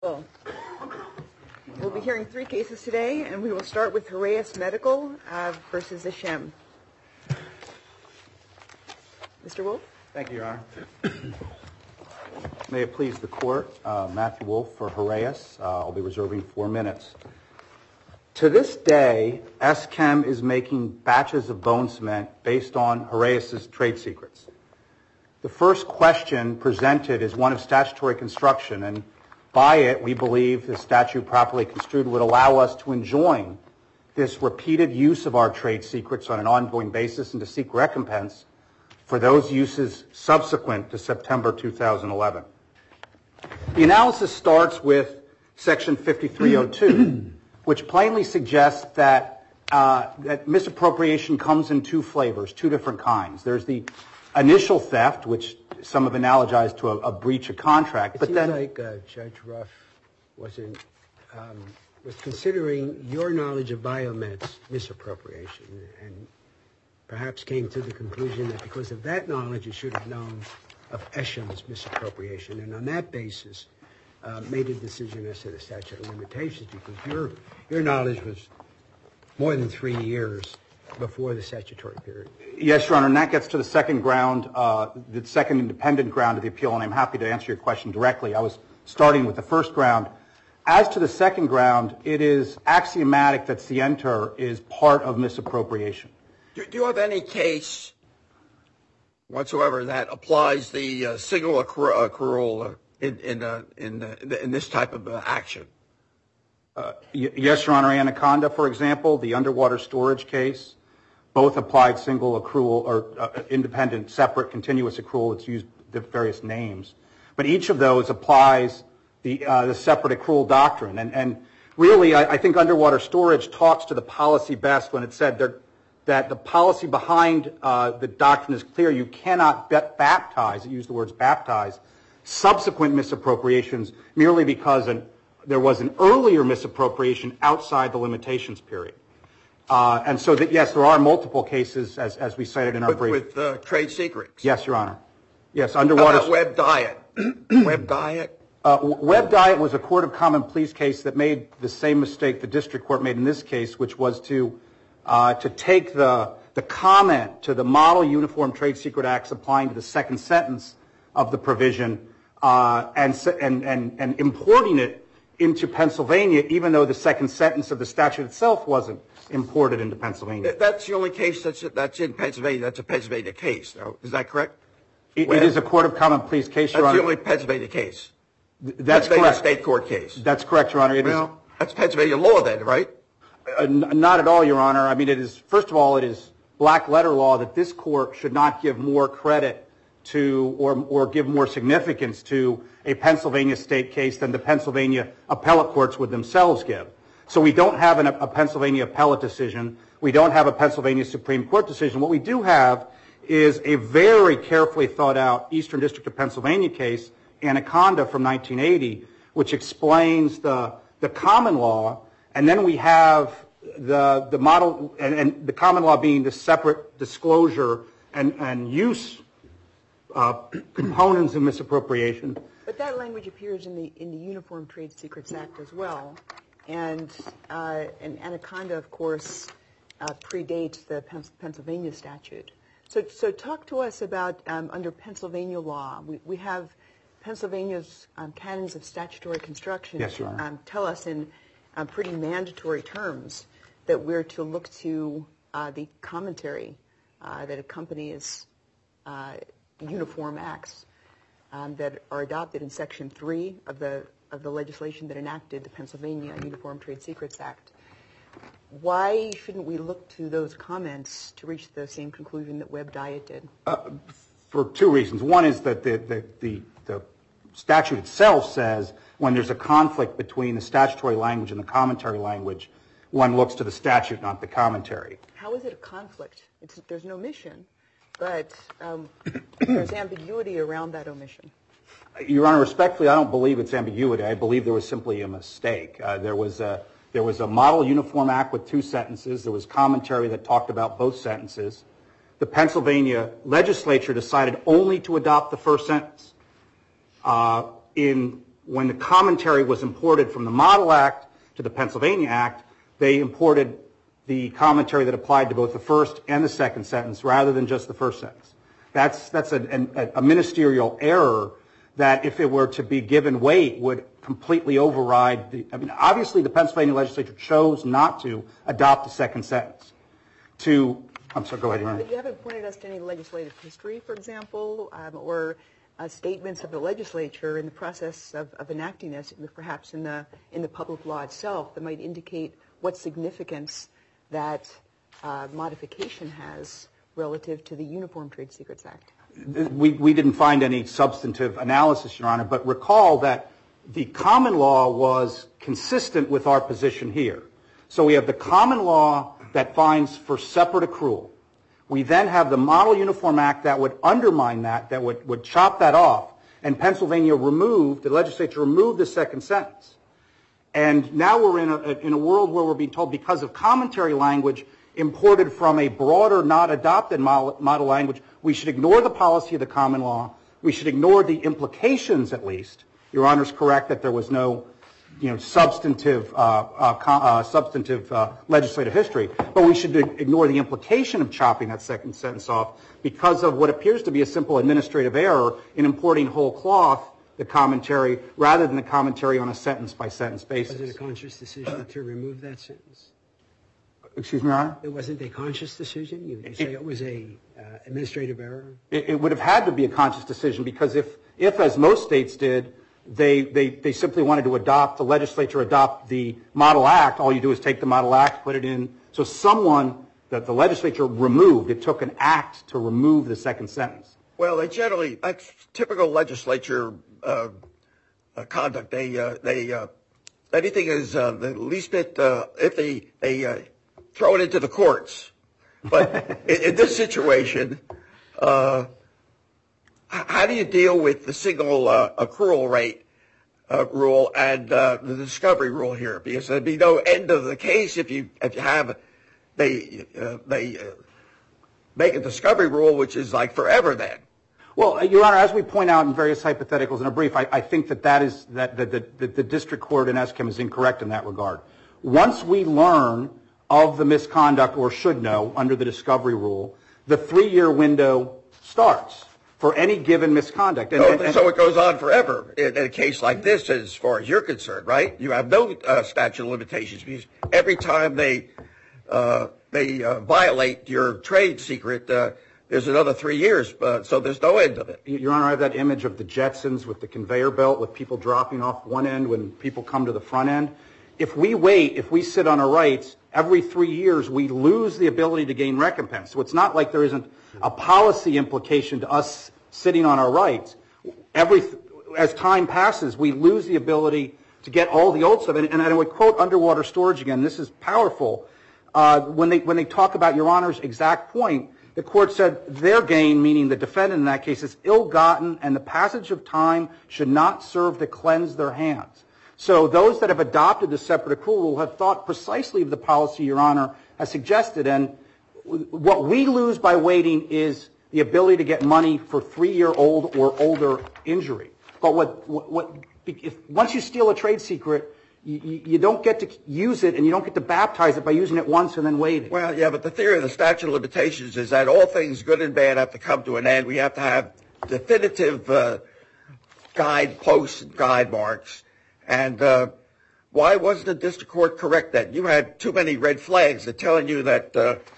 We'll be hearing three cases today, and we will start with Heraeus Medical versus Hashem. Mr. Wolf? Thank you, Your Honor. May it please the Court, Matthew Wolf for Heraeus. I'll be reserving 4 minutes. To this day, S-Chem is making batches of bone cement based on Heraeus' trade secrets. The first question presented is one of statutory construction, and by it, we believe the statute properly construed would allow us to enjoin this repeated use of our trade secrets on an ongoing basis and to seek recompense for those uses subsequent to September 2011. The analysis starts with Section 5302, which plainly suggests that misappropriation comes in two flavors, two different kinds. There's the initial theft, which some have analogized to a breach of contract. It seems like Judge Ruff was considering your knowledge of Biomed's misappropriation and perhaps came to the conclusion that because of that knowledge, you should have known of Eshem's misappropriation, and on that basis made a decision as to the statute of limitations, because your knowledge was more than 3 years before the statutory period. Yes, Your Honor, and that gets to the second ground, the second independent ground of the appeal, and I'm happy to answer your question directly. I was starting with the first ground. As to the second ground, it is axiomatic that scienter is part of misappropriation. Do you have any case whatsoever that applies the single accrual in this type of action? Yes, Your Honor. Anaconda, for example, the underwater storage case, both applied single accrual or independent, separate, continuous accrual. It's used the various names, but each of those applies the separate accrual doctrine. And really, I think underwater storage talks to the policy best when it said that the policy behind the doctrine is clear. You cannot baptize, it used the words baptize, subsequent misappropriations merely because there was an earlier misappropriation outside the limitations period. And so that, yes, there are multiple cases, as we cited in our brief. With trade secrets? Yes, Your Honor. Yes, underwater. How about Web Diet? Web Diet? Web Diet was a court of common pleas case that made the same mistake the district court made in this case, which was to take the comment to the Model Uniform Trade Secret Acts applying to the second sentence of the provision and importing it into Pennsylvania, even though the second sentence of the statute itself wasn't imported into Pennsylvania. That's the only case that's in Pennsylvania. That's a Pennsylvania case. Now, is that correct? It is a court of common pleas case, Your Honor. That's the only Pennsylvania case. That's Pennsylvania correct. State court case. That's correct, Your Honor. Well, that's Pennsylvania law then, right? Not at all, Your Honor. I mean, it is, first of all, it is black letter law that this court should not give more credit to or give more significance to a Pennsylvania state case than the Pennsylvania appellate courts would themselves give. So we don't have a Pennsylvania appellate decision. We don't have a Pennsylvania Supreme Court decision. What we do have is a very carefully thought out Eastern District of Pennsylvania case, Anaconda from 1980, which explains the common law, and then we have the model, and the common law being the separate disclosure and use components of misappropriation. But that language appears in the Uniform Trade Secrets Act as well, and Anaconda, of course, predates the Pennsylvania statute. So talk to us about under Pennsylvania law. We have Pennsylvania's canons of statutory construction. Yes, Your Honor. Tell us in pretty mandatory terms that we're to look to the commentary that accompanies uniform acts that are adopted in Section 3 of the legislation that enacted the Pennsylvania Uniform Trade Secrets Act. Why shouldn't we look to those comments to reach the same conclusion that Web Diet did? For two reasons. One is that the statute itself says when there's a conflict between the statutory language and the commentary language, one looks to the statute, not the commentary. How is it a conflict? There's an omission, but there's ambiguity around that omission. Your Honor, respectfully, I don't believe it's ambiguity. I believe there was simply a mistake. There was a Model Uniform Act with 2 sentences. There was commentary that talked about both sentences. The Pennsylvania legislature decided only to adopt the first sentence. In when the commentary was imported from the Model Act to the Pennsylvania Act, they imported the commentary that applied to both the first and the second sentence rather than just the first sentence. That's a ministerial error that, if it were to be given weight, would completely override obviously the Pennsylvania legislature chose not to adopt the second sentence. I'm sorry, go ahead, Your Honor. But you haven't pointed us to any legislative history, for example, or statements of the legislature in the process of enacting this, perhaps in the public law itself, that might indicate what significance that modification has relative to the Uniform Trade Secrets Act. We didn't find any substantive analysis, Your Honor, but recall that the common law was consistent with our position here. So we have the common law that fines for separate accrual. We then have the Model Uniform Act that would undermine that would chop that off, and Pennsylvania the legislature removed the second sentence. And now we're in a world where we're being told, because of commentary language imported from a broader, not adopted model language, we should ignore the policy of the common law. We should ignore the implications, at least. Your Honor's correct that there was no, substantive legislative history, but we should ignore the implication of chopping that second sentence off because of what appears to be a simple administrative error in importing whole cloth the commentary rather than the commentary on a sentence-by-sentence basis. Was it a conscious decision to remove that sentence? Excuse me, Your Honor? It wasn't a conscious decision? You say it was a administrative error? It would have had to be a conscious decision because if as most states did, they simply wanted to adopt the Model Act. All you do is take the Model Act, put it in. So the legislature removed, it took an act to remove the second sentence. Well, that's typical legislature conduct. Anything is the least bit, if they throw it into the courts. But in this situation, how do you deal with the single accrual rate rule and the discovery rule here? Because there'd be no end of the case if you have they make a discovery rule, which is like forever then. Well, Your Honor, as we point out in various hypotheticals in a brief, I think that the district court in Eskim is incorrect in that regard. Once we learn of the misconduct, or should know under the discovery rule, the 3-year window starts for any given misconduct. So it goes on forever in a case like this, as far as you're concerned, right? You have no statute of limitations because every time they violate your trade secret, there's another 3 years, so there's no end of it. Your Honor, I have that image of the Jetsons with the conveyor belt with people dropping off one end when people come to the front end. If we sit on our rights, every 3 years we lose the ability to gain recompense. So it's not like there isn't a policy implication to us sitting on our rights. As time passes, we lose the ability to get all the old stuff. And I would quote Underwater Storage again. This is powerful. When they talk about Your Honor's exact point, the court said their gain, meaning the defendant in that case, is ill-gotten, and the passage of time should not serve to cleanse their hands. So those that have adopted the separate accrual rule have thought precisely of the policy Your Honor has suggested, and what we lose by waiting is the ability to get money for 3-year-old or older injury. But once you steal a trade secret, you don't get to use it and you don't get to baptize it by using it once and then waiting. Well, yeah, but the theory of the statute of limitations is that all things good and bad have to come to an end. We have to have definitive guideposts and guide marks. And why wasn't the district court correct that you had too many red flags that telling you that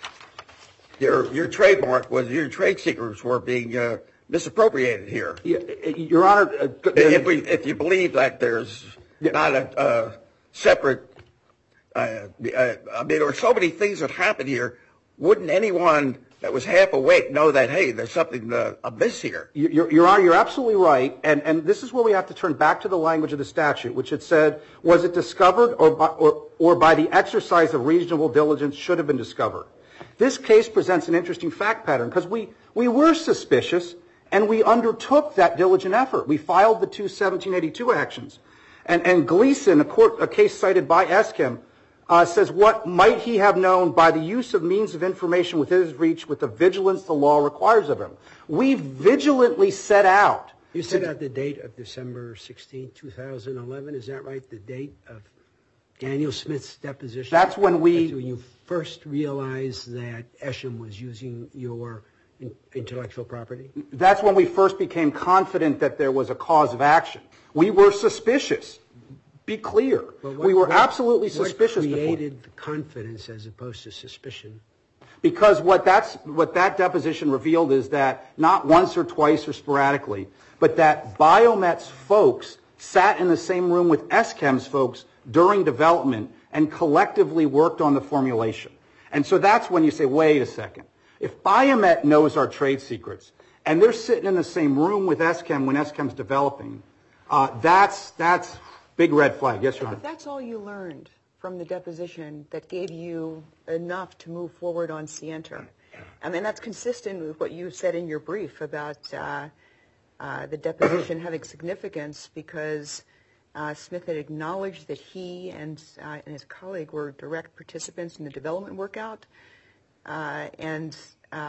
your trademark was your trade secrets were being misappropriated here? Your Honor, if you believe that there's not a separate, there are so many things that happen here. Wouldn't anyone that was half awake know that, hey, there's something amiss here? Your Honor, you're absolutely right. And this is where we have to turn back to the language of the statute, which it said, was it discovered or by the exercise of reasonable diligence should have been discovered? This case presents an interesting fact pattern because we were suspicious and we undertook that diligent effort. We filed the two 1782 actions. And Gleason, a case cited by Eskim, says, what might he have known by the use of means of information within his reach with the vigilance the law requires of him? We vigilantly set out You set out the date of December 16, 2011. Is that right? The date of Daniel Smith's deposition? That's when you first realized that Esham was using your intellectual property? That's when we first became confident that there was a cause of action. We were suspicious. Be clear. We were absolutely suspicious. What created the confidence as opposed to suspicion? Because what that deposition revealed is that not once or twice or sporadically, but that Biomet's folks sat in the same room with SCHEM's folks during development and collectively worked on the formulation. And so that's when you say, wait a second. If Biomet knows our trade secrets and they're sitting in the same room with SCHEM when SCHEM's developing, that's big red flag. Yes, Your Honor. If that's all you learned from the deposition that gave you enough to move forward on Sienter, I mean, that's consistent with what you said in your brief about the deposition having significance because Smith had acknowledged that he and his colleague were direct participants in the development workout, and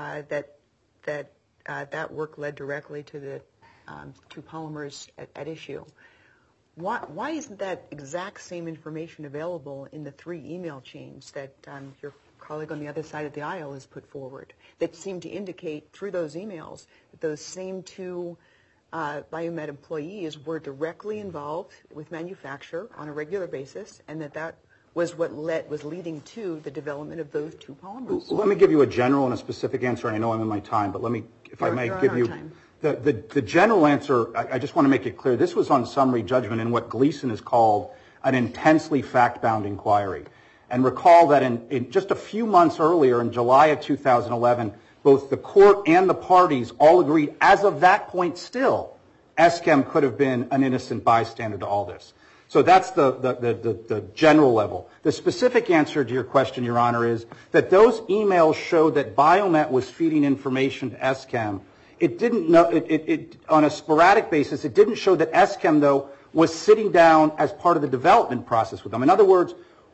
that work led directly to the two polymers at issue. Why isn't that exact same information available in the 3 email chains that your colleague on the other side of the aisle has put forward that seem to indicate through those emails that those same 2 Biomet employees were directly involved with manufacture on a regular basis, and that was what was leading to the development of those 2 polymers? Let me give you a general and a specific answer, and I know I'm in my time, but let me, if I may, give you the general answer. I just want to make it clear. This was on summary judgment in what Gleason has called an intensely fact-bound inquiry. And recall that in just a few months earlier, in July of 2011, both the court and the parties all agreed, as of that point still, SCHEM could have been an innocent bystander to all this. So that's the general level. The specific answer to your question, Your Honor, is that those emails showed that Biomet was feeding information to SCHEM. It didn't know, on a sporadic basis, it didn't show that SCHEM, though, was sitting down as part of the development process with them. In other words,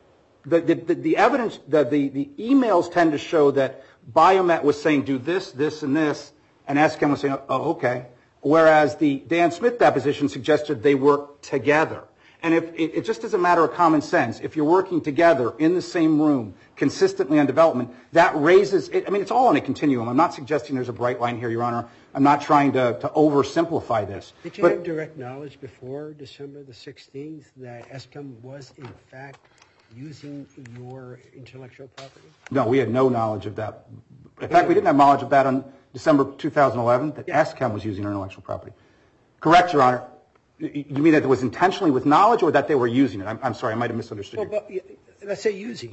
the evidence, the emails tend to show that Biomet was saying, do this, this, and this, and SCHEM was saying, oh, okay. Whereas the Dan Smith deposition suggested they worked together. And if it just as a matter of common sense, if you're working together in the same room consistently on development, that raises, I mean, it's all on a continuum. I'm not suggesting there's a bright line here, Your Honor. I'm not trying to oversimplify this. Did you have direct knowledge before December the 16th that SCHEM was, in fact, using your intellectual property? No, we had no knowledge of that. In fact, we didn't have knowledge of that on December 2011, that SCHEM was using our intellectual property. Correct, Your Honor. You mean that it was intentionally with knowledge or that they were using it? I'm sorry, I might have misunderstood you. Well, let's say using.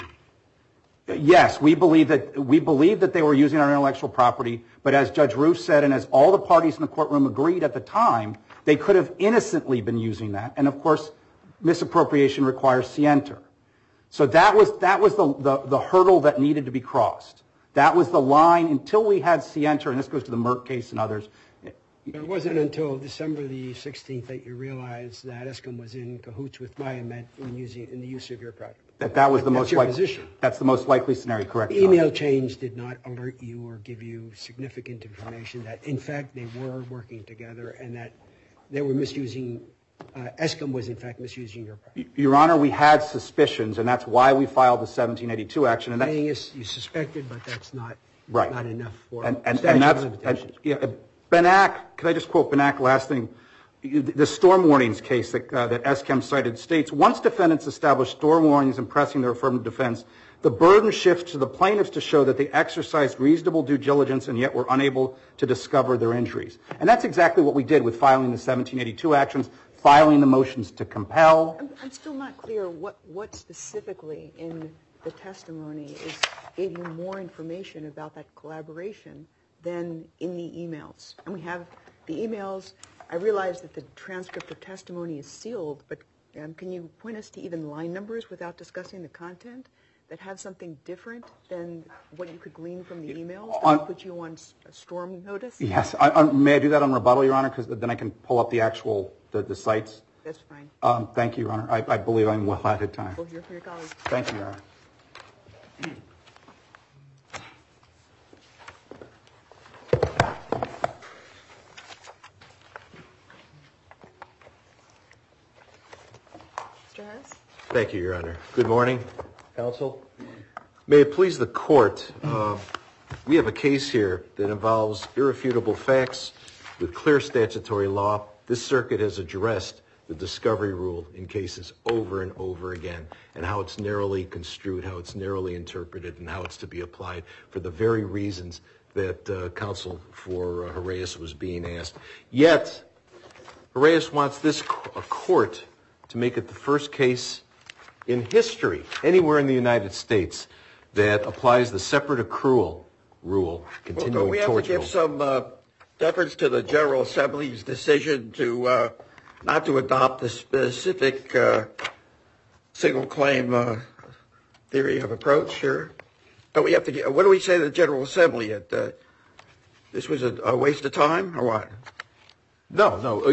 Yes, we believe that they were using our intellectual property, but as Judge Roof said and as all the parties in the courtroom agreed at the time, they could have innocently been using that. And, of course, misappropriation requires scienter. So that was the hurdle that needed to be crossed. That was the line until we had scienter, and this goes to the Merck case and others. It wasn't until December the 16th that you realized that SCHEM was in cahoots with Biomet in the use of your product. That was the most likely position. That's the most likely scenario, correct? The email change did not alert you or give you significant information that, in fact, they were working together and that they were misusing. SCHEM was, in fact, misusing your product. Your Honor, we had suspicions, and that's why we filed the 1782 action. And saying is you suspected, but that's not right. Not enough for statute of limitations. Benak, could I just quote Benak last thing? The storm warnings case that SCHEM cited states, once defendants establish storm warnings and pressing their affirmative defense, the burden shifts to the plaintiffs to show that they exercised reasonable due diligence and yet were unable to discover their injuries. And that's exactly what we did with filing the 1782 actions, filing the motions to compel. I'm still not clear what specifically in the testimony gave you more information about that collaboration than in the emails. And we have the emails. I realize that the transcript of testimony is sealed, but can you point us to even line numbers without discussing the content that have something different than what you could glean from the emails that put you on a storm notice? Yes. May I do that on rebuttal, Your Honor, because then I can pull up the actual the sites? That's fine. Thank you, Your Honor. I believe I'm well out of time. We'll hear from your colleagues. Thank you, Your Honor. Harris. Thank you, Your Honor. Good morning, counsel. May it please the court, we have a case here that involves irrefutable facts with clear statutory law. This circuit has addressed the discovery rule in cases over and over again, and how it's narrowly construed, how it's narrowly interpreted, and how it's to be applied for the very reasons that counsel for Haraeus was being asked. Yet, Haraeus wants this court to make it the first case in history, anywhere in the United States, that applies the separate accrual rule, continuing we have torture. to give some deference to the General Assembly's decision to not to adopt the specific single claim theory of approach here. But we have to get, what do we say to the General Assembly? This was a waste of time, or what? No.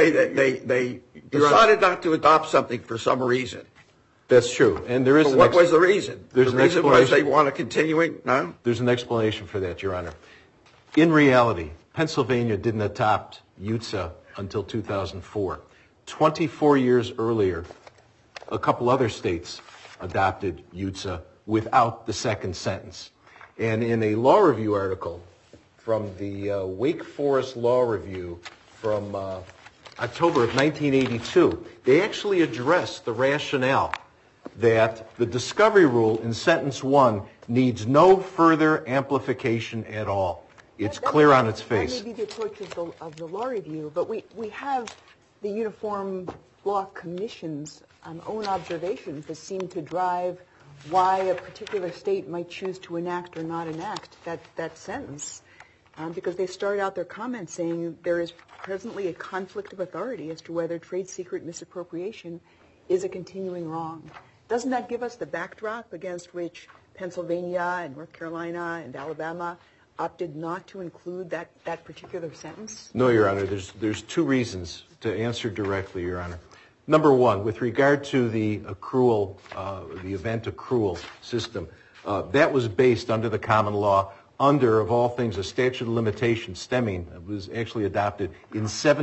They decided not to adopt something for some reason. That's true. And there is What was the reason? There's the an reason was explanation. they want a continuing, no? There's an explanation for that, Your Honor. In reality, Pennsylvania didn't adopt UTSA until 2004. 24 years earlier, a couple other states adopted UTSA without the second sentence. And in a law review article from the Wake Forest Law Review from October of 1982, they actually addressed the rationale that the discovery rule in sentence 1 needs no further amplification at all. It's clear on its face. That may be the approach of the law review, but we have the Uniform Law Commission's own observations that seem to drive why a particular state might choose to enact or not enact that sentence. Because they start out their comments saying there is presently a conflict of authority as to whether trade secret misappropriation is a continuing wrong. Doesn't that give us the backdrop against which Pennsylvania and North Carolina and Alabama opted not to include that particular sentence? No, Your Honor. There's two reasons to answer directly, Your Honor. Number one, with regard to the accrual, the event accrual system, that was based under the common law under, of all things, a statute of limitations stemming. It was actually adopted in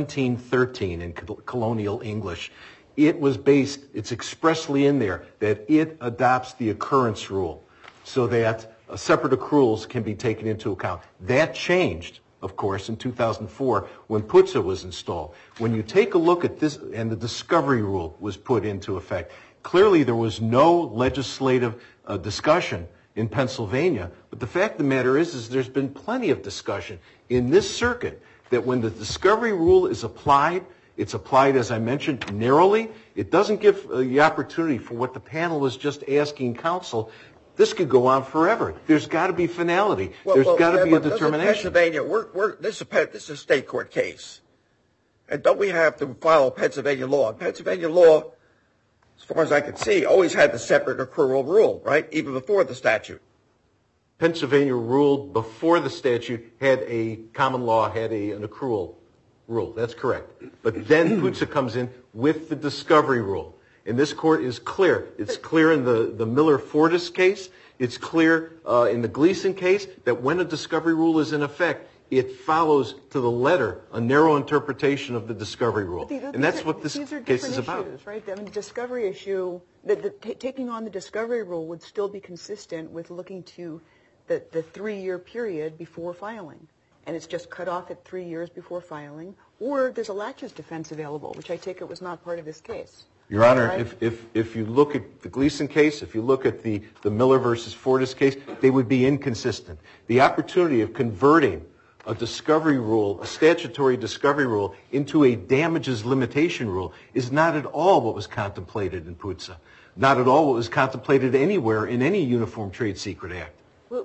1713 in colonial English. It was based, it's expressly in there, that it adopts the occurrence rule so that separate accruals can be taken into account. That changed, of course, in 2004 when PUTSA was installed. When you take a look at this, and the discovery rule was put into effect, clearly there was no legislative discussion in Pennsylvania, but the fact of the matter is there's been plenty of discussion in this circuit that when the discovery rule is applied, it's applied, as I mentioned, narrowly. It doesn't give the opportunity for what the panel is just asking counsel. This could go on forever. There's got to be finality. There's got to be a determination. Pennsylvania, this is a state court case. And don't we have to follow Pennsylvania law? Pennsylvania law, as far as I can see, always had the separate accrual rule, right? Even before the statute. Pennsylvania ruled before the statute had a common law, had an accrual rule. That's correct. But then PUTSA comes in with the discovery rule. And this court is clear. It's clear in the Miller-Fortis case. It's clear in the Gleason case that when a discovery rule is in effect, it follows to the letter a narrow interpretation of the discovery rule. And that's what this case is about. Issues, right? I mean, the discovery issue, taking on the discovery rule would still be consistent with looking to the 3-year period before filing. And it's just cut off at 3 years before filing. Or there's a laches defense available, which I take it was not part of this case. Your Honor, if you look at the Gleason case, if you look at the Miller versus Fortis case, they would be inconsistent. The opportunity of converting a discovery rule, a statutory discovery rule, into a damages limitation rule is not at all what was contemplated in PUTSA. Not at all what was contemplated anywhere in any Uniform Trade Secret Act.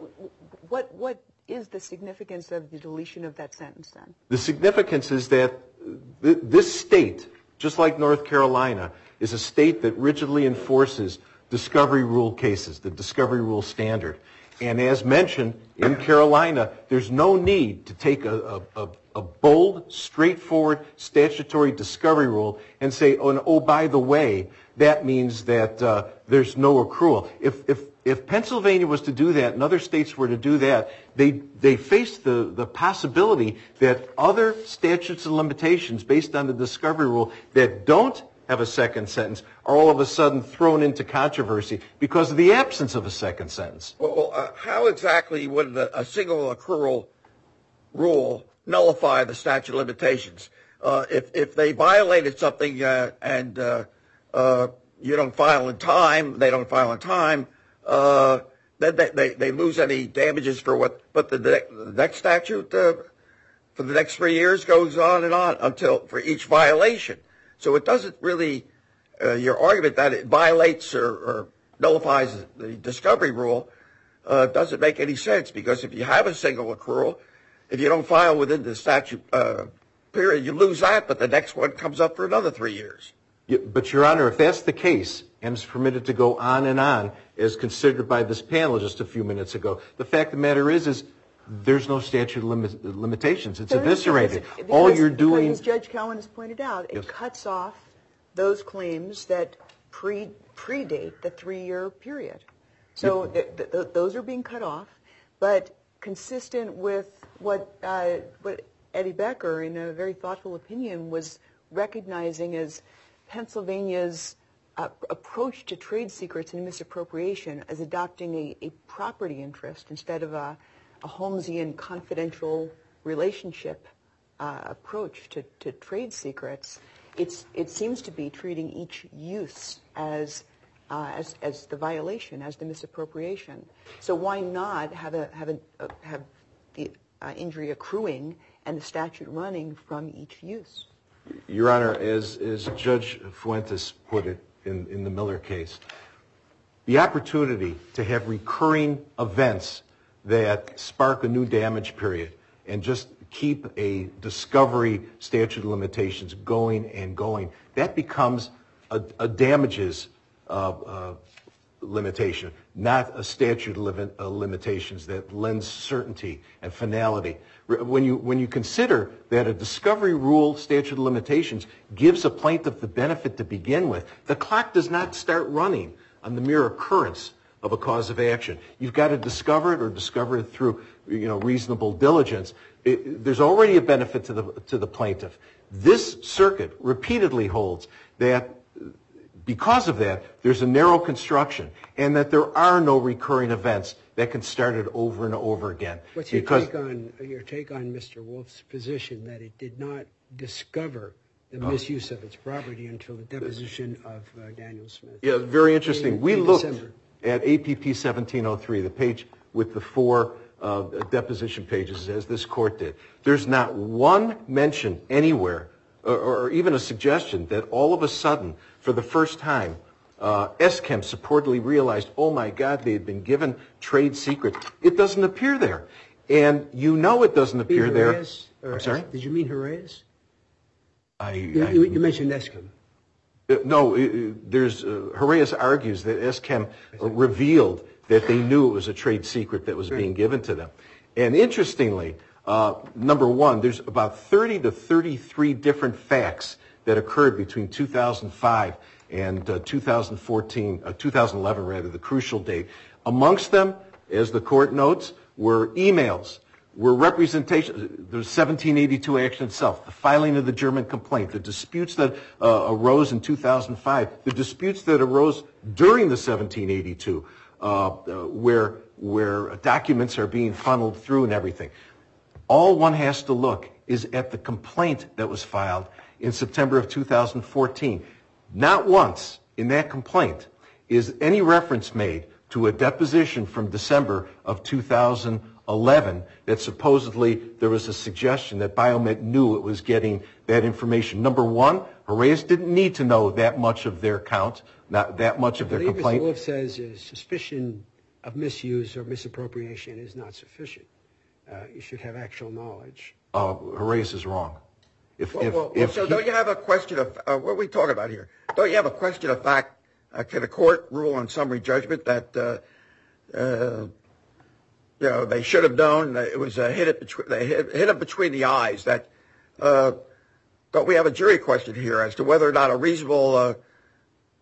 What is the significance of the deletion of that sentence then? The significance is that this state, just like North Carolina, is a state that rigidly enforces discovery rule cases, the discovery rule standard. And as mentioned, in Carolina, there's no need to take a bold, straightforward statutory discovery rule and say, oh, by the way, that means that there's no accrual. If Pennsylvania was to do that and other states were to do that, they face the possibility that other statutes of limitations based on the discovery rule that don't have a second sentence are all of a sudden thrown into controversy because of the absence of a second sentence. Well, how exactly would a single accrual rule nullify the statute of limitations? If they violated something and you don't file in time, they don't file in time, then they lose any damages for what? But the next statute for the next 3 years goes on and on until for each violation. So it doesn't really your argument that it violates or nullifies the discovery rule doesn't make any sense, because if you have a single accrual, if you don't file within the statute period, you lose that, but the next one comes up for another 3 years. Yeah, but, Your Honor, if that's the case, and it's permitted to go on, as considered by this panel just a few minutes ago, the fact of the matter is there's no statute of limitations. It's eviscerated. All you're doing, as Judge Cowan has pointed out, it cuts off those claims that predate the 3-year period. So those are being cut off, but consistent with what Eddie Becker, in a very thoughtful opinion, was recognizing as Pennsylvania's approach to trade secrets and misappropriation, as adopting a property interest instead of a Holmesian confidential relationship approach to trade secrets. It seems to be treating each use as the violation, as the misappropriation. So why not have the injury accruing and the statute running from each use? Your Honor, as Judge Fuentes put it in the Miller case, the opportunity to have recurring events that spark a new damage period and just keep a discovery statute of limitations going and going, that becomes a damages limitation, not a statute of limitations that lends certainty and finality. When you consider that a discovery rule statute of limitations gives a plaintiff the benefit to begin with, the clock does not start running on the mere occurrence of a cause of action. You've got to discover it or discover it through reasonable diligence. There's already a benefit to the plaintiff. This circuit repeatedly holds that because of that, there's a narrow construction and that there are no recurring events that can start it over and over again. What's your take on Mr. Wolf's position that it did not discover the misuse of its property until the deposition of Daniel Smith? Yeah, very interesting. We looked at APP 1703, the page with the 4 deposition pages, as this court did. There's not one mention anywhere or even a suggestion that all of a sudden, for the first time, ESCAM supportedly realized, oh my God, they had been given trade secrets. It doesn't appear there. And you know it doesn't appear there. I'm sorry? Did you mean Horaeus? You mentioned ESCAM. No, Horaeus argues that ESCAM revealed that they knew it was a trade secret that was being given to them. And interestingly, number one, there's about 30 to 33 different facts that occurred between 2005 and 2011, rather, the crucial date. Amongst them, as the court notes, were emails, were representations, the 1782 action itself, the filing of the German complaint, the disputes that arose in 2005, the disputes that arose during the 1782, where documents are being funneled through and everything. All one has to look is at the complaint that was filed in September of 2014. Not once in that complaint is any reference made to a deposition from December of 2011 that supposedly there was a suggestion that Biomet knew it was getting that information. Number one, Horaeus didn't need to know that much of their count, not that much of their complaint. Mr. Wolf says suspicion of misuse or misappropriation is not sufficient. You should have actual knowledge. Horaeus is wrong. So don't you have a question of, what are we talking about here? Don't you have a question of fact? Can a court rule on summary judgment that, they should have known that it was a hit it between the eyes? That don't we have a jury question here as to whether or not a reasonable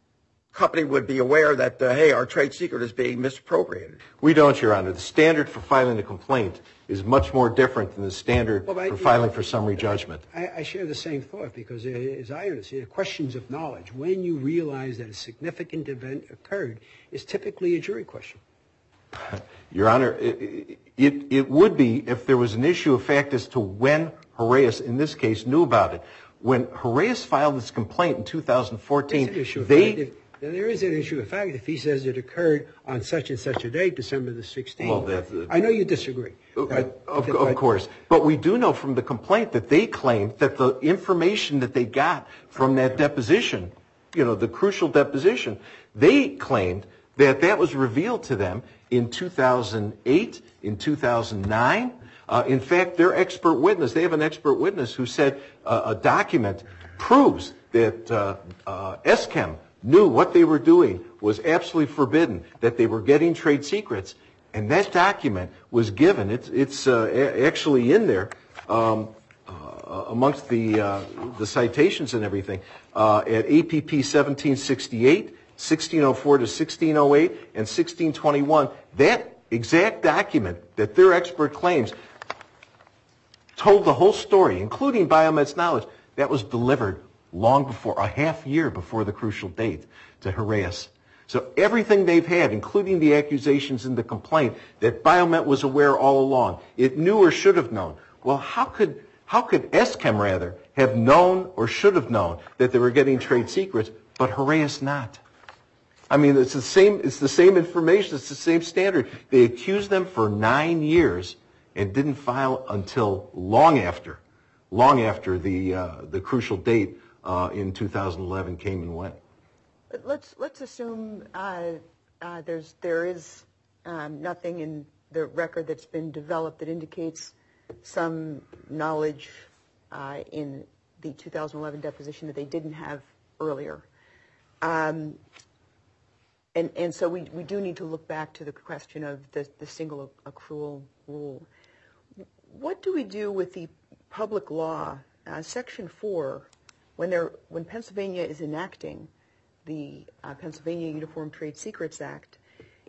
company would be aware that, hey, our trade secret is being misappropriated. We don't, Your Honor. The standard for filing a complaint is much more different than the standard for filing for summary judgment. I share the same thought because, as I understand it, questions of knowledge, when you realize that a significant event occurred, is typically a jury question. Your Honor, it would be if there was an issue of fact as to when Haraeus, in this case, knew about it. When Haraeus filed this complaint in 2014, there is an issue of fact if he says it occurred on such and such a date, December the 16th. Well, I know you disagree. Of course. But we do know from the complaint that they claimed that the information that they got from that deposition, the crucial deposition, they claimed that that was revealed to them in 2008, in 2009. In fact, their expert witness, they have an expert witness who said a document proves that ESCAM knew what they were doing was absolutely forbidden, that they were getting trade secrets. And that document was given. It's actually in there amongst the citations and everything at APP 1768, 1604 to 1608, and 1621. That exact document that their expert claims told the whole story, including Biomed's knowledge, that was delivered long before, a half year before the crucial date to Haraeus. So everything they've had, including the accusations in the complaint, that Biomed was aware all along, it knew or should have known. Well, how could ESCAM, rather, have known or should have known that they were getting trade secrets, but Haraeus not? I mean, it's the same information, it's the same standard. They accused them for 9 years and didn't file until long after the crucial date in 2011 came and went. But let's assume there is nothing in the record that's been developed that indicates some knowledge in the 2011 deposition that they didn't have earlier. And so we do need to look back to the question of the single accrual rule. What do we do with the public law, Section 4, when Pennsylvania is enacting the Pennsylvania Uniform Trade Secrets Act?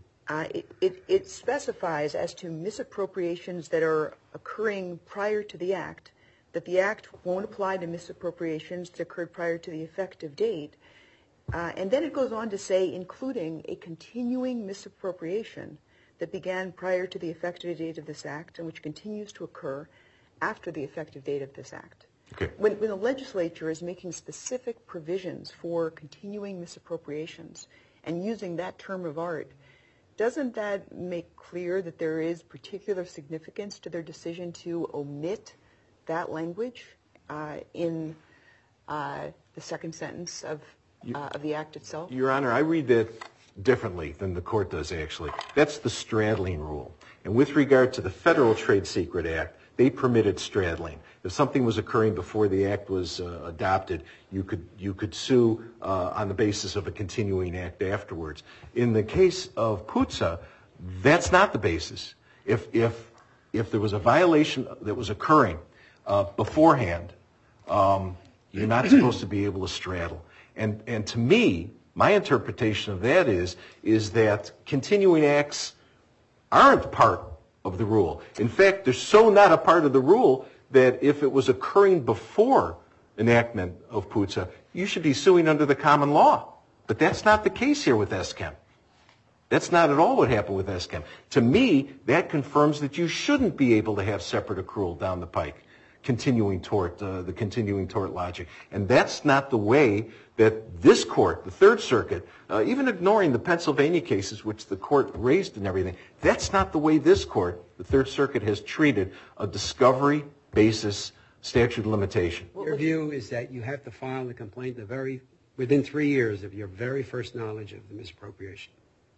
It specifies as to misappropriations that are occurring prior to the act, that the act won't apply to misappropriations that occurred prior to the effective date. And then it goes on to say, including a continuing misappropriation that began prior to the effective date of this act and which continues to occur after the effective date of this act. Okay. When the legislature is making specific provisions for continuing misappropriations and using that term of art, doesn't that make clear that there is particular significance to their decision to omit that language in the second sentence of the act itself? Your Honor, I read that differently than the court does, actually. That's the straddling rule. And with regard to the Federal Trade Secret Act, they permitted straddling. If something was occurring before the act was adopted, you could sue on the basis of a continuing act afterwards. In the case of PUTSA, that's not the basis. If there was a violation that was occurring beforehand, you're not supposed to be able to straddle. And to me, my interpretation of that is that continuing acts aren't part of the rule. In fact, they're so not a part of the rule that if it was occurring before enactment of PUTSA, you should be suing under the common law. But that's not the case here with ESCAM. That's not at all what happened with ESCAM. To me, that confirms that you shouldn't be able to have separate accrual down the pike, continuing tort, the continuing tort logic. And that's not the way that this court, the Third Circuit, even ignoring the Pennsylvania cases, which the court raised and everything, that's not the way this court, the Third Circuit, has treated a discovery basis statute of limitation. Your view is that you have to file the complaint within 3 years of your very first knowledge of the misappropriation.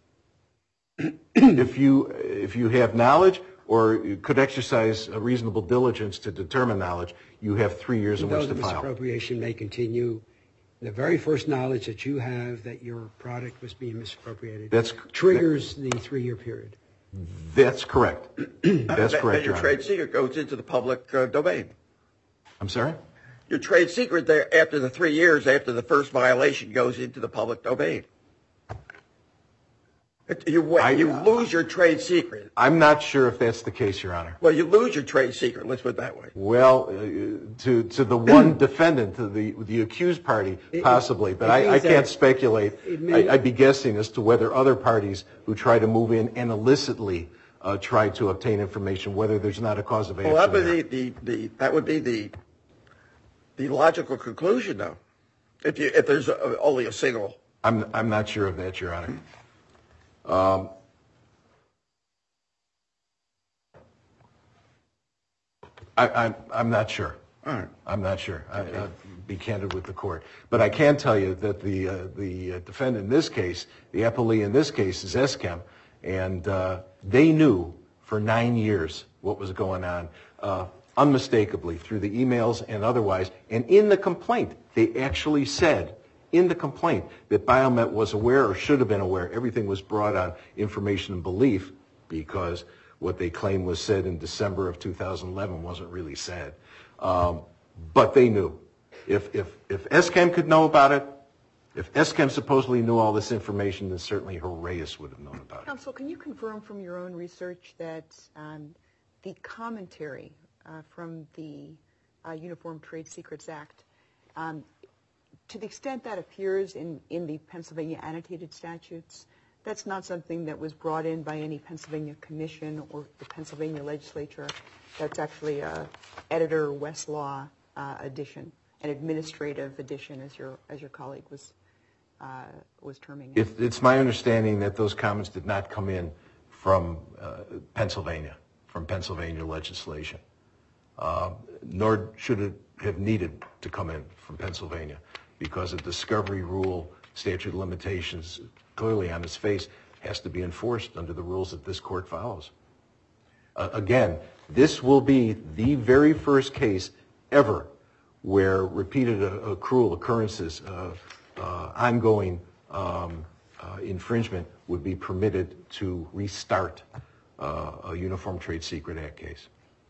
If you have knowledge or you could exercise a reasonable diligence to determine knowledge, you have 3 years in which to file. The misappropriation may continue. The very first knowledge that you have that your product was being misappropriated triggers the 3-year period. That's correct. That's correct, Your trade secret goes into the public domain. I'm sorry? Your trade secret there after the 3 years, after the first violation, goes into the public domain. You lose your trade secret. I'm not sure if that's the case, Your Honor. Well, you lose your trade secret. Let's put it that way. Well, to the one defendant, to the accused party, possibly. But I can't speculate. I'd be guessing as to whether other parties who try to move in and illicitly try to obtain information, whether there's not a cause of action. Well, that would be the logical conclusion, though. If there's only a single. I'm not sure of that, Your Honor. I'm not sure. All right. I'm not sure. I'll be candid with the court. But I can tell you that the defendant in this case, the appellee in this case, is ESCAM, and they knew for 9 years what was going on, unmistakably, through the emails and otherwise. And in the complaint, they actually said in the complaint that Biomet was aware or should have been aware. Everything was brought on information and belief because what they claimed was said in December of 2011 wasn't really said. But they knew. If ESCAM could know about it, if ESCAM supposedly knew all this information, then certainly Horaeus would have known about it. Counsel, can you confirm from your own research that the commentary from the Uniform Trade Secrets Act, to the extent that appears in the Pennsylvania annotated statutes, that's not something that was brought in by any Pennsylvania commission or the Pennsylvania legislature? That's actually a editor Westlaw addition, an administrative addition, as your colleague was terming it. It's my understanding that those comments did not come in from Pennsylvania legislation, nor should it have needed to come in from Pennsylvania, because a discovery rule, statute of limitations, clearly on its face, has to be enforced under the rules that this court follows. Again, this will be the very first case ever where repeated cruel occurrences, ongoing infringement would be permitted to restart a Uniform Trade Secret Act case.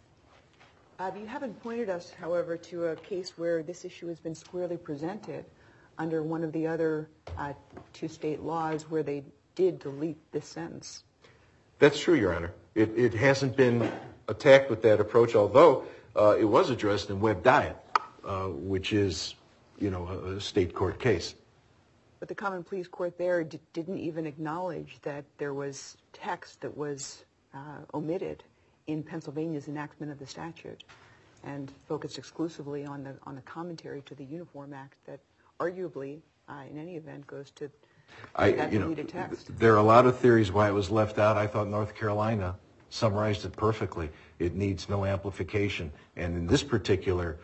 You haven't pointed us, however, to a case where this issue has been squarely presented under one of the other two state laws where they did delete this sentence. That's true, Your Honor. It hasn't been attacked with that approach, although it was addressed in Webb Diet, which is, a state court case. But the Common Pleas Court there didn't even acknowledge that there was text that was omitted in Pennsylvania's enactment of the statute, and focused exclusively on the commentary to the Uniform Act that arguably, in any event, goes to that deleted text. There are a lot of theories why it was left out. I thought North Carolina summarized it perfectly. It needs no amplification. And in this particular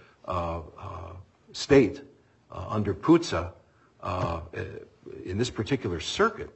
state, under PUTSA, in this particular circuit,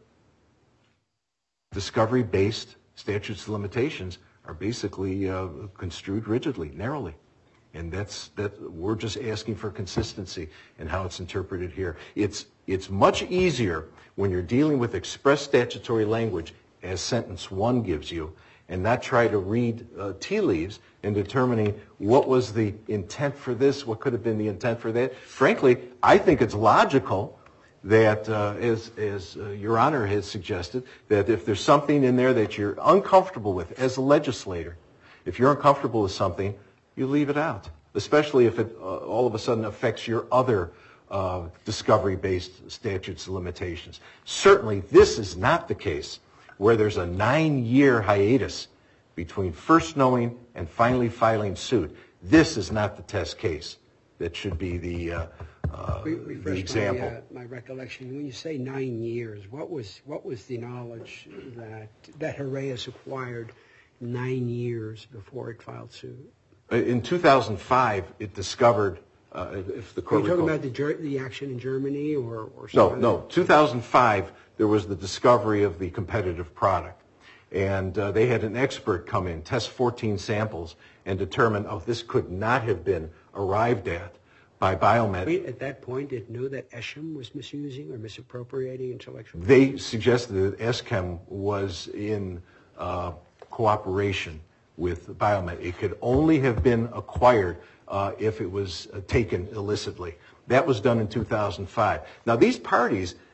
discovery-based statutes of limitations are basically construed rigidly, narrowly. And we're just asking for consistency in how it's interpreted here. It's much easier when you're dealing with express statutory language, as sentence 1 gives you, and not try to read tea leaves in determining what was the intent for this, what could have been the intent for that. Frankly, I think it's logical that, as Your Honor has suggested, that if there's something in there that you're uncomfortable with as a legislator, if you're uncomfortable with something, you leave it out, especially if it all of a sudden affects your other discovery-based statutes of limitations. Certainly, this is not the case where there's a 9-year hiatus between first knowing and finally filing suit. This is not the test case that should be the example. My recollection, when you say 9 years, what was the knowledge that Horaeus acquired 9 years before it filed suit? In 2005, it discovered, if the court recalls. Are you talking about the action in Germany or something? No. 2005, there was the discovery of the competitive product. And they had an expert come in, test 14 samples, and determine, this could not have been arrived at by Biomet. At that point, it knew that Esham was misusing or misappropriating intellectual property? They suggested that Eschem was in cooperation with Biomet. It could only have been acquired if it was taken illicitly. That was done in 2005. Now, these parties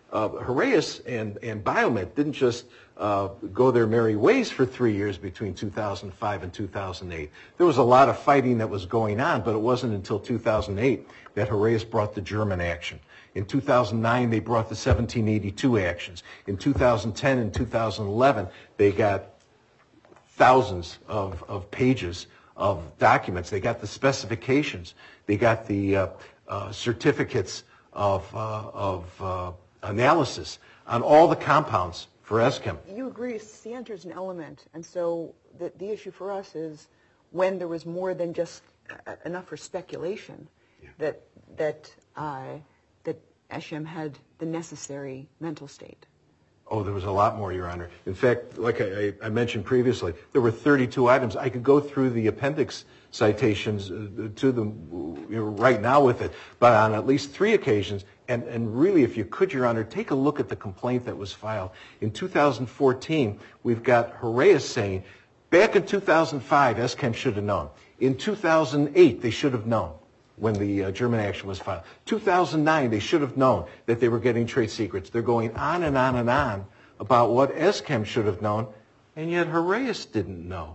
Heraeus and Biomet didn't just go their merry ways for 3 years between 2005 and 2008. There was a lot of fighting that was going on, but it wasn't until 2008 that Heraeus brought the German action. In 2009, they brought the 1782 actions. In 2010 and 2011, they got thousands of pages of documents. They got the specifications. They got the certificates of analysis on all the compounds for ESCHEM. You agree Sienter is an element, and so the issue for us is when there was more than just enough for speculation that ESCHEM had the necessary mental state. Oh, there was a lot more, Your Honor. In fact, like I mentioned previously, there were 32 items. I could go through the appendix citations to them right now with it, but on at least 3 occasions, and really, if you could, Your Honor, take a look at the complaint that was filed. In 2014, we've got Heraeus saying, back in 2005, ESCHEM should have known. In 2008, they should have known when the German action was filed. 2009, they should have known that they were getting trade secrets. They're going on and on and on about what ESCHEM should have known, and yet Heraeus didn't know.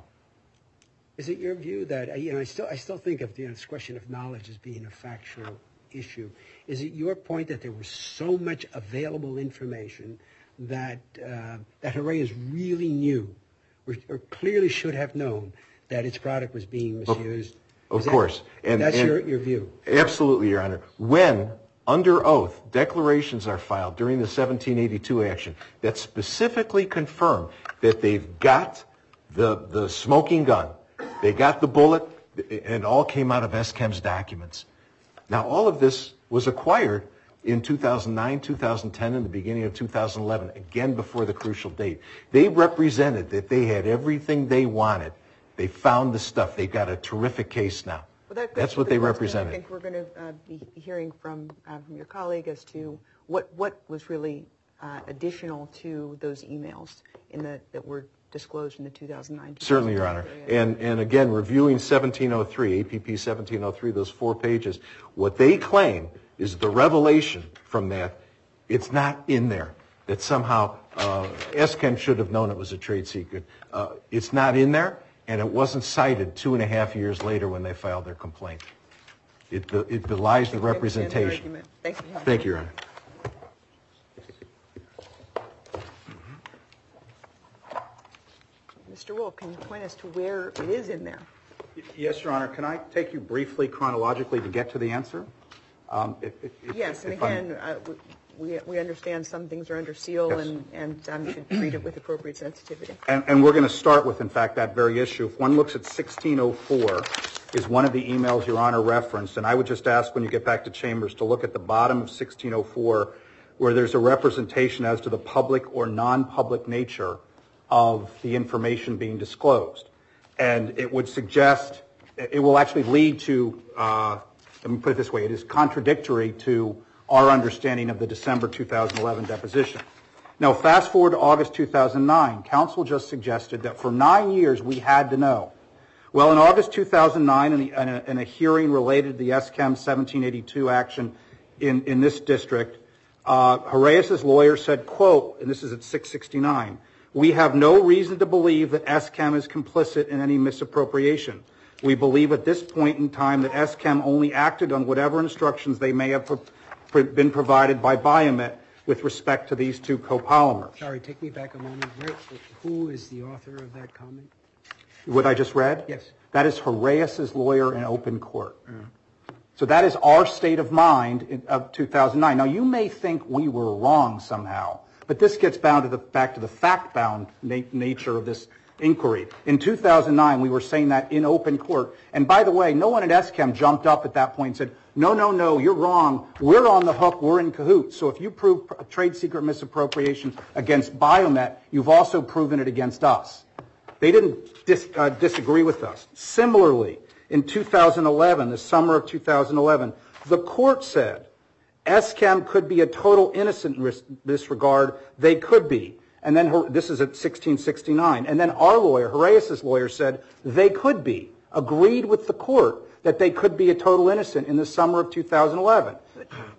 Is it your view that, I still think of this question of knowledge as being a factual issue. Is it your point that there was so much available information that Heraeus really knew or clearly should have known that its product was being misused? Of course. And that's your view? Absolutely, Your Honor. When, under oath, declarations are filed during the 1782 action that specifically confirm that they've got the smoking gun, they got the bullet, and it all came out of ESCHEM's documents. Now, all of this was acquired in 2009, 2010, and the beginning of 2011, again before the crucial date. They represented that they had everything they wanted. They found the stuff. They've got a terrific case now. Well, that's what they represented. I think we're going to be hearing from your colleague as to what was really additional to those emails that were disclosed in the 2009. Certainly, Your Honor. And again, reviewing 1703, APP 1703, those 4 pages, what they claim is the revelation from that, it's not in there. That somehow ESCHEM should have known it was a trade secret. It's not in there. And it wasn't cited 2.5 years later when they filed their complaint. It belies the representation. Thank you. Thank you, Your Honor. Mr. Wolf, can you point us to where it is in there? Yes, Your Honor. Can I take you briefly, chronologically, to get to the answer? Yes, and again, we understand some things are under seal, yes, and should treat it with appropriate sensitivity. And we're going to start with, in fact, that very issue. If one looks at 1604, is one of the emails Your Honor referenced, and I would just ask when you get back to Chambers to look at the bottom of 1604, where there's a representation as to the public or non-public nature of the information being disclosed. And it would suggest, it will actually lead to, let me put it this way, it is contradictory to our understanding of the December 2011 deposition. Now, fast forward to August 2009. Counsel just suggested that for 9 years we had to know. Well, in August 2009, in a hearing related to the ESCHEM 1782 action in this district, Heraeus' lawyer said, quote, and this is at 669, "We have no reason to believe that ESCHEM is complicit in any misappropriation. We believe at this point in time that ESCHEM only acted on whatever instructions they may have been provided by Biomet with respect to these 2 copolymers." Sorry, take me back a moment. Who is the author of that comment? What I just read? Yes. That is Heraeus' lawyer in open court. So that is our state of mind of 2009. Now, you may think we were wrong somehow, but this gets back to the fact-bound nature of this inquiry. In 2009, we were saying that in open court. And by the way, no one at ESCHEM jumped up at that point and said, no, you're wrong. We're on the hook. We're in cahoots. So if you prove trade secret misappropriation against Biomet, you've also proven it against us. They didn't disagree with us. Similarly, in 2011, the summer of 2011, the court said ESCHEM could be a total innocent in this regard. They could be. And then this is at 1669. And then our lawyer, Heraeus' lawyer, said they could be, agreed with the court that they could be a total innocent in the summer of 2011.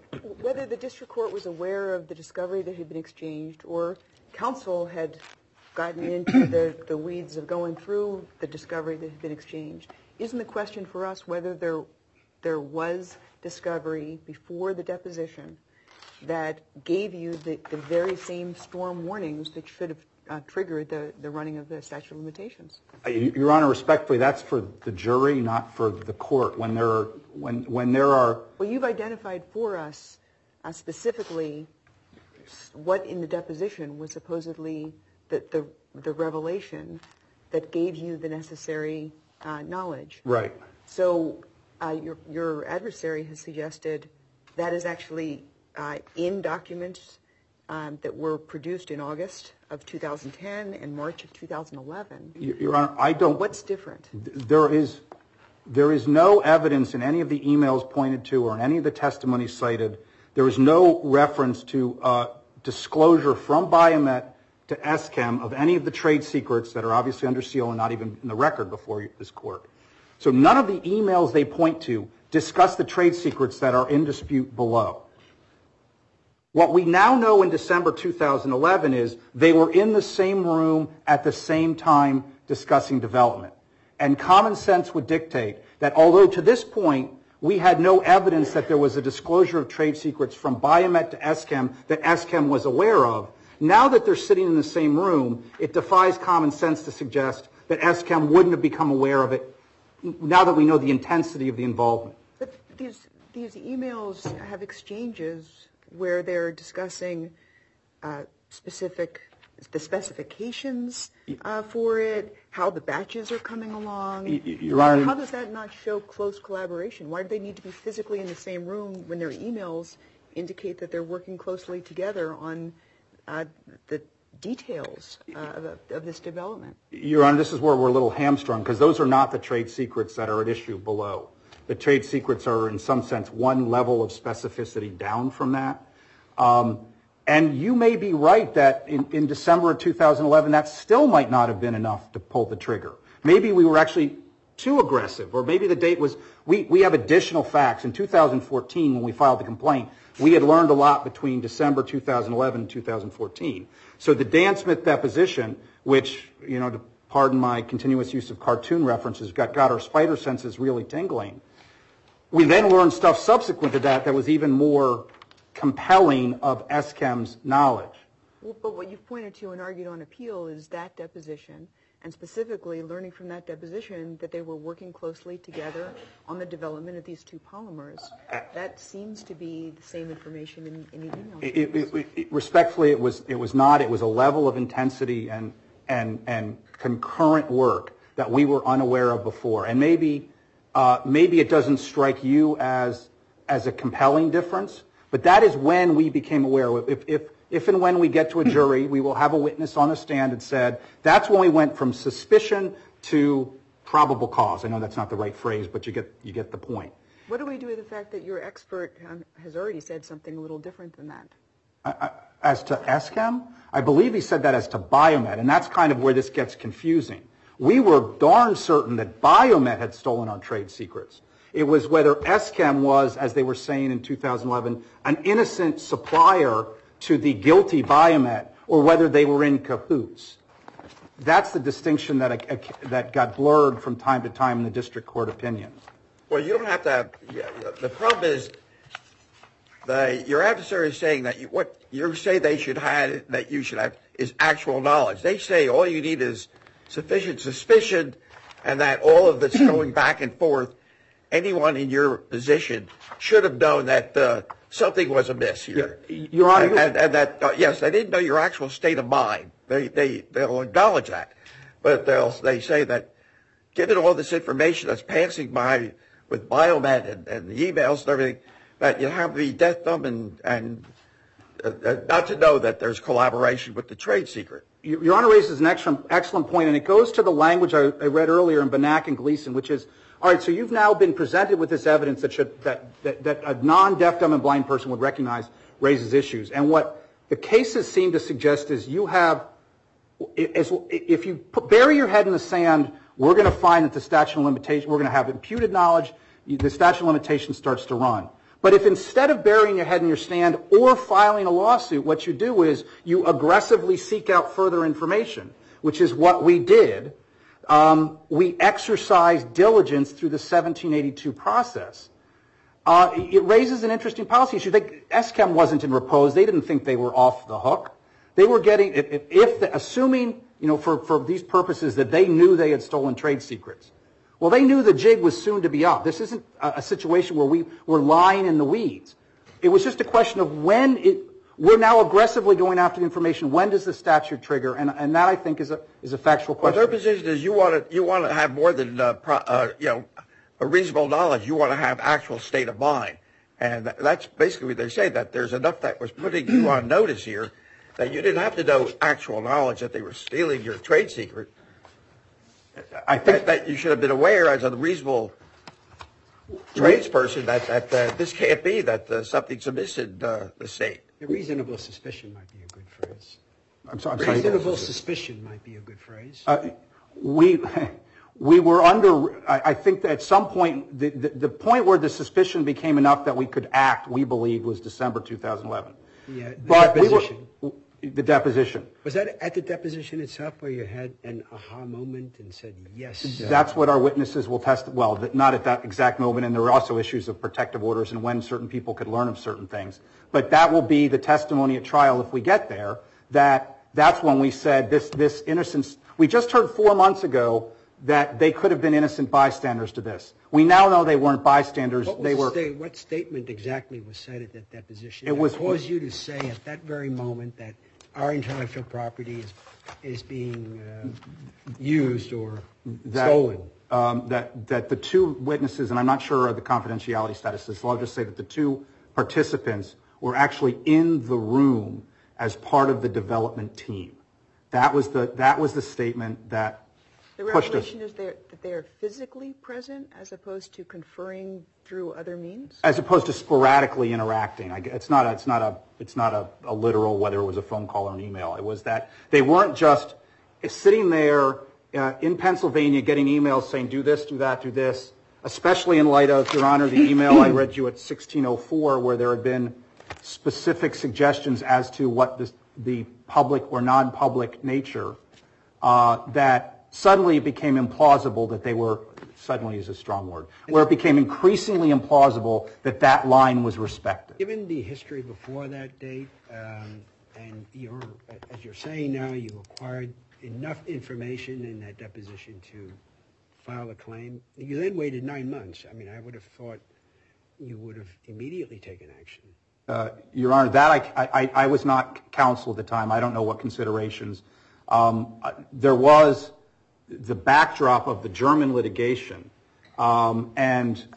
whether the district court was aware of the discovery that had been exchanged or counsel had gotten into the weeds of going through the discovery that had been exchanged, isn't the question for us whether there was discovery before the deposition that gave you the very same storm warnings that should have triggered the running of the statute of limitations? Your Honor, respectfully, that's for the jury, not for the court. When there are Well, you've identified for us specifically what in the deposition was supposedly the revelation that gave you the necessary knowledge. right. So your adversary has suggested that is actually in documents that were produced in August of 2010 and March of 2011. Your Honor, I don't. What's different? There is no evidence in any of the emails pointed to or in any of the testimony cited. There is no reference to disclosure from Biomet to SCHEM of any of the trade secrets that are obviously under seal and not even in the record before this court. So none of the emails they point to discuss the trade secrets that are in dispute below. What we now know in December 2011 is they were in the same room at the same time discussing development. And common sense would dictate that although to this point we had no evidence that there was a disclosure of trade secrets from Biomet to SCHEM that SCHEM was aware of, now that they're sitting in the same room, it defies common sense to suggest that SCHEM wouldn't have become aware of it now that we know the intensity of the involvement. But these emails have exchanges where they're discussing the specifications for it, how the batches are coming along. Your Honor, how does that not show close collaboration? Why do they need to be physically in the same room when their emails indicate that they're working closely together on the details of this development? Your Honor, this is where we're a little hamstrung because those are not the trade secrets that are at issue below. The trade secrets are, in some sense, one level of specificity down from that. And you may be right that in December of 2011, that still might not have been enough to pull the trigger. Maybe we were actually too aggressive, or maybe the date was, we have additional facts. In 2014, when we filed the complaint, we had learned a lot between December 2011 and 2014. So the Dan Smith deposition, which, to pardon my continuous use of cartoon references, got our spider senses really tingling. We then learned stuff subsequent to that was even more compelling of SCHEM's knowledge. Well, but what you've pointed to and argued on appeal is that deposition, and specifically learning from that deposition that they were working closely together on the development of these two polymers. That seems to be the same information in the email. Respectfully, it was not. It was a level of intensity and concurrent work that we were unaware of before. And maybe it doesn't strike you as a compelling difference, but that is when we became aware. If and when we get to a jury, we will have a witness on the stand that said, that's when we went from suspicion to probable cause. I know that's not the right phrase, but you get the point. What do we do with the fact that your expert has already said something a little different than that? As to SCHEM, I believe he said that as to Biomet, and that's kind of where this gets confusing. We were darn certain that Biomet had stolen our trade secrets. It was whether SCHEM was, as they were saying in 2011, an innocent supplier to the guilty Biomet, or whether they were in cahoots. That's the distinction that got blurred from time to time in the district court opinions. Well, you don't have to have. The problem is your adversary is saying that what you say they should have, that you should have, is actual knowledge. They say all you need is sufficient suspicion, and that all of this going back and forth, anyone in your position should have known that something was amiss here. Your Honor, and that yes, they didn't know your actual state of mind. They'll acknowledge that, but they say that given all this information that's passing by with Biomet and the emails and everything, that you have to be deaf, dumb, and not to know that there's collaboration with the trade secret. Your Honor raises an excellent point, and it goes to the language I read earlier in Banach and Gleason, which is, all right, so you've now been presented with this evidence that a non-deaf, dumb, and blind person would recognize raises issues. And what the cases seem to suggest is you have, if you bury your head in the sand, we're going to find that the statute of limitations, we're going to have imputed knowledge, the statute of limitations starts to run. But if instead of burying your head in your sand or filing a lawsuit, what you do is you aggressively seek out further information, which is what we did, we exercised diligence through the 1782 process. It raises an interesting policy issue. ESCAM wasn't in repose. They didn't think they were off the hook. They were getting, assuming, for these purposes that they knew they had stolen trade secrets. Well, they knew the jig was soon to be up. This isn't a situation where we were lying in the weeds. It was just a question of we're now aggressively going after the information. When does the statute trigger? And that, I think, is a factual question. Well, their position is you want to have more than a reasonable knowledge. You want to have actual state of mind, and that's basically what they say. That there's enough that was putting you on notice here that you didn't have to know actual knowledge that they were stealing your trade secret. I think that you should have been aware as a reasonable tradesperson that this can't be, that something's amiss in the state. A reasonable suspicion might be a good phrase. I'm sorry. Reasonable suspicion might be a good phrase. We were under, I think that at some point, the point where the suspicion became enough that we could act, we believed, was December 2011. Yeah, deposition. The deposition. Was that at the deposition itself where you had an aha moment and said, yes? That's what our witnesses will test. Well, not at that exact moment, and there were also issues of protective orders and when certain people could learn of certain things. But that will be the testimony at trial if we get there, that's when we said this innocence. We just heard 4 months ago that they could have been innocent bystanders to this. We now know they weren't bystanders. What statement exactly was said at that deposition that caused you to say at that very moment that our intellectual property is being used or stolen? That the two witnesses, and I'm not sure of the confidentiality status, so I'll just say that the two participants were actually in the room as part of the development team. That was the statement that pushed us. The revelation is that they are physically present as opposed to conferring through other means? As opposed to sporadically interacting. It's not a literal, whether it was a phone call or an email. It was that they weren't just sitting there in Pennsylvania getting emails saying, do this, do that, do this, especially in light of, Your Honor, the email I read you at 1604 where there had been specific suggestions as to what the public or non-public nature, that suddenly it became implausible that they were, suddenly is a strong word, where it became increasingly implausible that that line was respected. Given the history before that date, and as you're saying now, you acquired enough information in that deposition to file a claim. You then waited 9 months. I mean, I would have thought you would have immediately taken action. Your Honor, that I was not counsel at the time. I don't know what considerations. There was the backdrop of the German litigation, and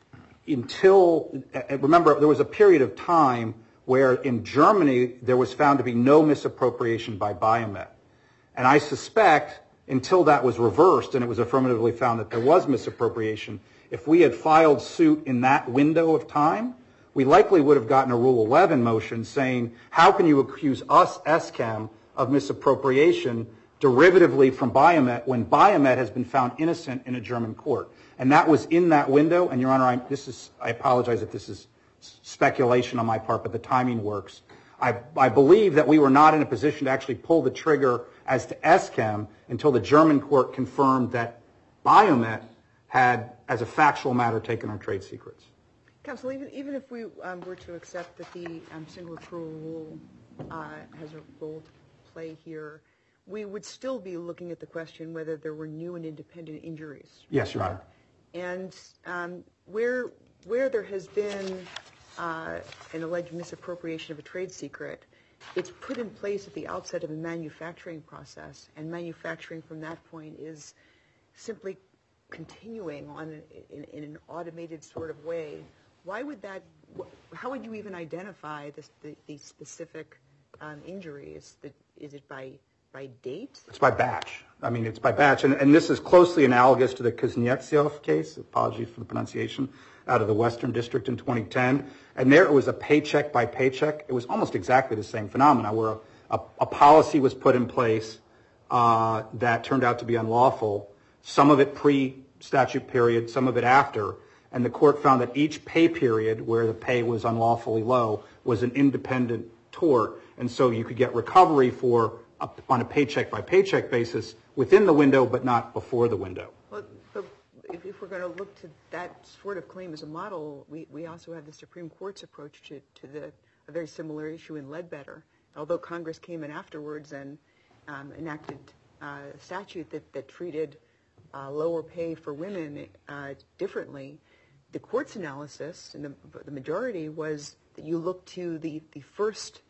remember, there was a period of time where in Germany there was found to be no misappropriation by Biomet. And I suspect until that was reversed and it was affirmatively found that there was misappropriation, if we had filed suit in that window of time, we likely would have gotten a Rule 11 motion saying, how can you accuse us, ESCAM, of misappropriation derivatively from Biomet when Biomet has been found innocent in a German court? And that was in that window. And, Your Honor, I apologize if this is speculation on my part, but the timing works. I believe that we were not in a position to actually pull the trigger as to ESCAM until the German court confirmed that Biomet had, as a factual matter, taken our trade secrets. Counsel, even if we were to accept that the single accrual rule has a role to play here, we would still be looking at the question whether there were new and independent injuries. Yes, Your Honor. And where there has been an alleged misappropriation of a trade secret, it's put in place at the outset of a manufacturing process, and manufacturing from that point is simply continuing on in an automated sort of way. Why would that? How would you even identify the specific injuries? Is it by date? It's by batch. I mean, it's by batch. And this is closely analogous to the Kuznetsov case, apologies for the pronunciation, out of the Western District in 2010. And there it was a paycheck by paycheck. It was almost exactly the same phenomena where a policy was put in place that turned out to be unlawful, some of it pre-statute period, some of it after. and the court found that each pay period where the pay was unlawfully low was an independent tort, and so you could get recovery on a paycheck-by-paycheck basis within the window, but not before the window. Well, but if we're going to look to that sort of claim as a model, we also have the Supreme Court's approach to a very similar issue in Ledbetter. Although Congress came in afterwards and enacted a statute that treated lower pay for women differently, the court's analysis, and the majority, was that you look to the first,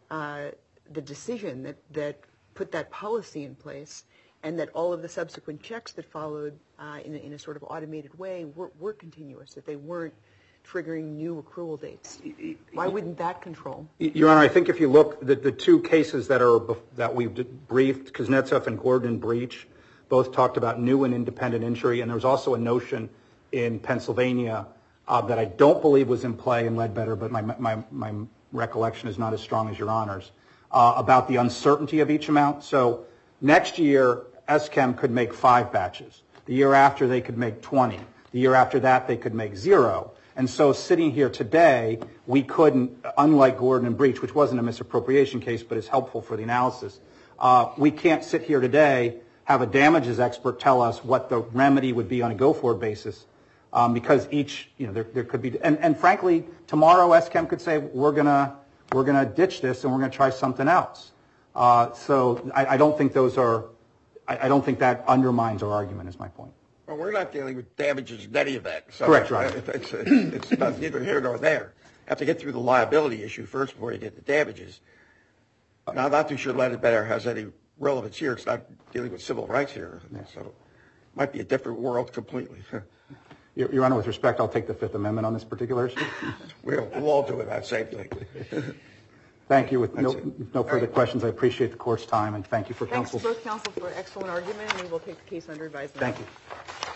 the decision that put that policy in place, and that all of the subsequent checks that followed in a sort of automated way were continuous, that they weren't triggering new accrual dates. Why wouldn't that control? Your Honor, I think if you look, the two cases that we've briefed, Kuznetsov and Gordon Breach, both talked about new and independent injury, and there was also a notion in Pennsylvania that I don't believe was in play in Ledbetter, but my recollection is not as strong as Your Honor's, about the uncertainty of each amount. So next year, SCHEM could make 5 batches. The year after, they could make 20. The year after that, they could make 0. And so sitting here today, we couldn't, unlike Gordon and Breach, which wasn't a misappropriation case but is helpful for the analysis, we can't sit here today, have a damages expert tell us what the remedy would be on a go-forward basis, because each, there could be, and frankly, tomorrow SCHEM could say, we're gonna ditch this and we're gonna try something else. So I don't think I don't think that undermines our argument, is my point. Well, we're not dealing with damages in any event. So Correct, Your Honor. It's not neither here nor there. You have to get through the liability issue first before you get the damages. Now, I'm not too sure Ledbetter has any relevance here. It's not dealing with civil rights here. So it might be a different world completely. Your Honor, with respect, I'll take the Fifth Amendment on this particular issue. We'll all do it, that same thing. Thank you. With no further questions, I appreciate the court's time, and thank you for counsel. Thanks to both counsel for an excellent argument, and we will take the case under advisement. Thank you.